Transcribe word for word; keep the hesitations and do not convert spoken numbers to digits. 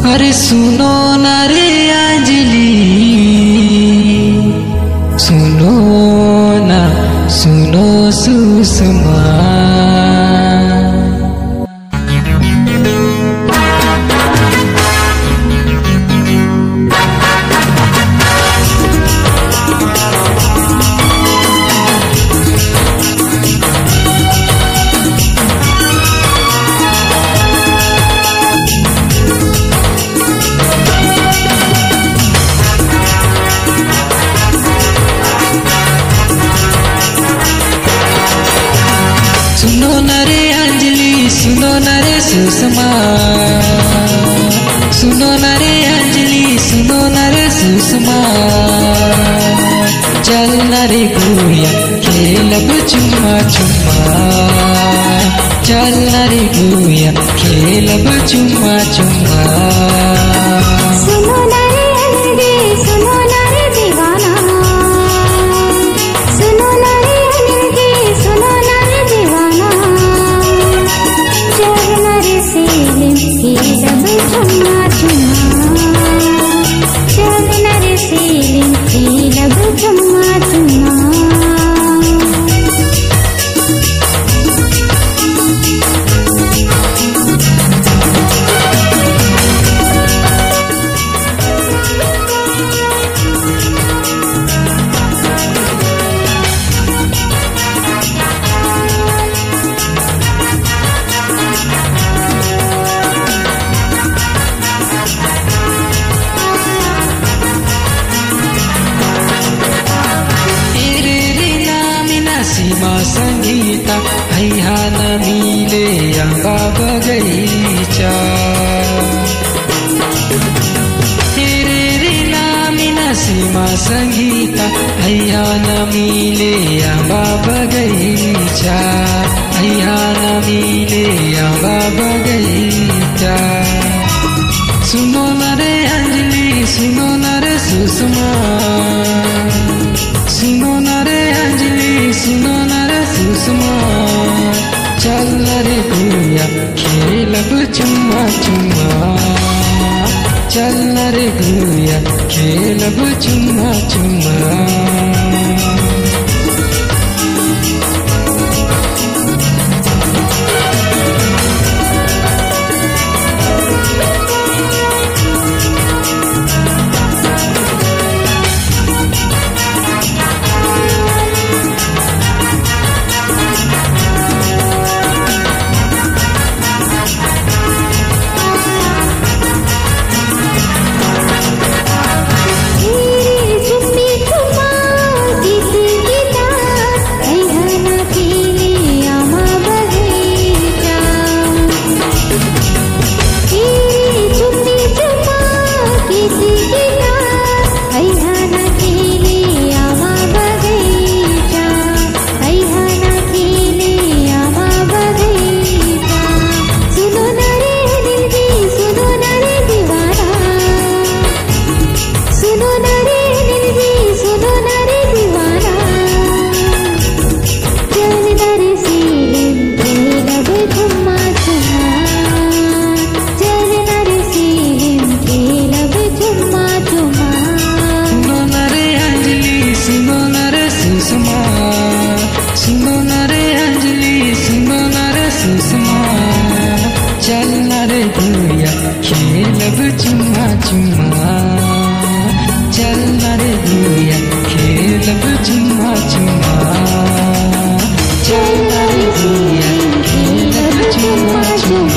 अरे सुनो न रे अंजलि, सुनो ना सुनो सुषमा। सुनो न रे अंजलि, सुनो न रे सुषमा, सुनो न रे अंजलि, सुनो न रे सुषमा। चल न रे गुड़िया खेलब चुम्मा चुम्मा, चल न रे गुड़िया खेलब चुम्मा चुम्मा। सुनो न रे अंजलि, सुनो न रे दीवाना, सुनो न रे अंजलि, सुनो न रे दीवाना। चल न रे सीलिम खेलब चुम्मा चुम्मा, चल न रे सीलिम खेलब चुम्मा चुम्मा। सीमा संगीता हैया न मिले अम्बा बगैचा। तेरे रे नामिना सीमा संगीता हैया न मिले अम्बा बगैचा, हैया न मिले अम्बा बगैचा। सुनो न रे अंजलि, सुनो न रे सुषमा, सुनो न रे अंजलि, सुनो न रे सुषमा। चल न रे गुड़िया खेलब चुम्मा चुम्मा, चल न रे गुड़िया खेलब चुम्मा चुम्मा। सुनो न रे अंजलि, सुनो न रे सुषमा। चल न रे गुड़िया खेलब चुम्मा चुम्मा, चल न रे गुड़िया खेलब चुम्मा चुम्मा, चल न रे गुड़िया खेलब चुम्मा चुम्मा।